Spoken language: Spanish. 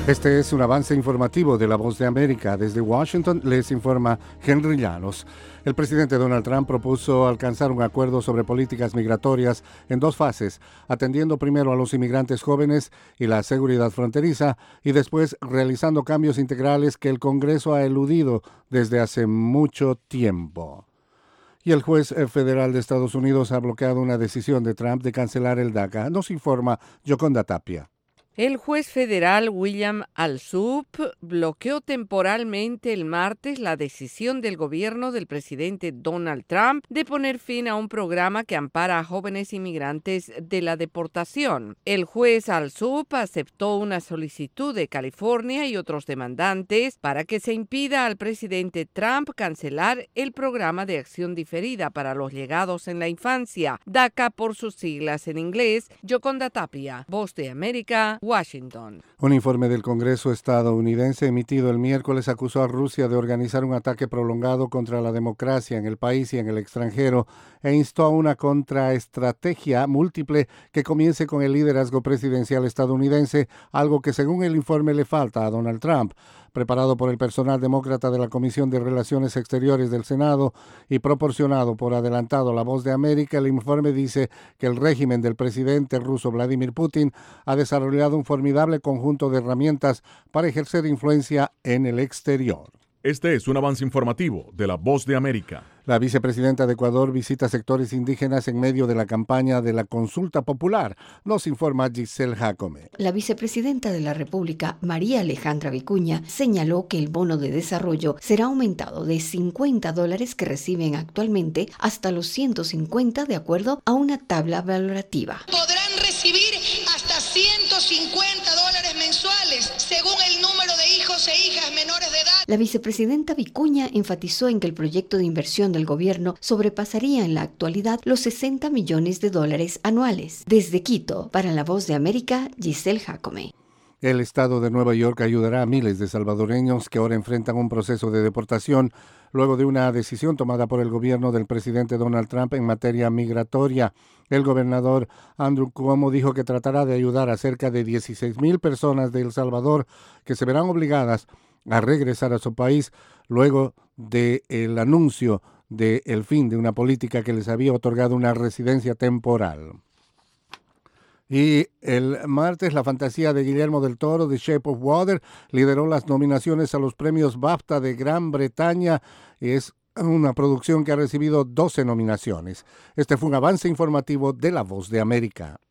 Este es un avance informativo de La Voz de América. Desde Washington les informa Henry Llanos. El presidente Donald Trump propuso alcanzar un acuerdo sobre políticas migratorias en dos fases, atendiendo primero a los inmigrantes jóvenes y la seguridad fronteriza, y después realizando cambios integrales que el Congreso ha eludido desde hace mucho tiempo. Y el juez federal de Estados Unidos ha bloqueado una decisión de Trump de cancelar el DACA. Nos informa Yoconda Tapia. El juez federal William Alsup bloqueó temporalmente el martes la decisión del gobierno del presidente Donald Trump de poner fin a un programa que ampara a jóvenes inmigrantes de la deportación. El juez Alsup aceptó una solicitud de California y otros demandantes para que se impida al presidente Trump cancelar el programa de acción diferida para los llegados en la infancia, DACA por sus siglas en inglés. Yoconda Tapia, Voz de América, Washington. Un informe del Congreso estadounidense emitido el miércoles acusó a Rusia de organizar un ataque prolongado contra la democracia en el país y en el extranjero e instó a una contraestrategia múltiple que comience con el liderazgo presidencial estadounidense, algo que según el informe le falta a Donald Trump. Preparado por el personal demócrata de la Comisión de Relaciones Exteriores del Senado y proporcionado por adelantado a La Voz de América, el informe dice que el régimen del presidente ruso Vladimir Putin ha desarrollado un formidable conjunto de herramientas para ejercer influencia en el exterior. Este es un avance informativo de La Voz de América. La vicepresidenta de Ecuador visita sectores indígenas en medio de la campaña de la consulta popular. Nos informa Giselle Jacome. La vicepresidenta de la República, María Alejandra Vicuña, señaló que el bono de desarrollo será aumentado de $50 que reciben actualmente hasta los 150 de acuerdo a una tabla valorativa. Podrán recibir hasta $150 mensuales según el número de hijos e hijas menores de edad. La vicepresidenta Vicuña enfatizó en que el proyecto de inversión del gobierno sobrepasaría en la actualidad los $60 millones anuales. Desde Quito, para La Voz de América, Giselle Jacome. El estado de Nueva York ayudará a miles de salvadoreños que ahora enfrentan un proceso de deportación luego de una decisión tomada por el gobierno del presidente Donald Trump en materia migratoria. El gobernador Andrew Cuomo dijo que tratará de ayudar a cerca de 16,000 personas de El Salvador que se verán obligadas a regresar a su país luego del anuncio del fin de una política que les había otorgado una residencia temporal. Y el martes, la fantasía de Guillermo del Toro, The Shape of Water, lideró las nominaciones a los premios BAFTA de Gran Bretaña. Es una producción que ha recibido 12 nominaciones. Este fue un avance informativo de La Voz de América.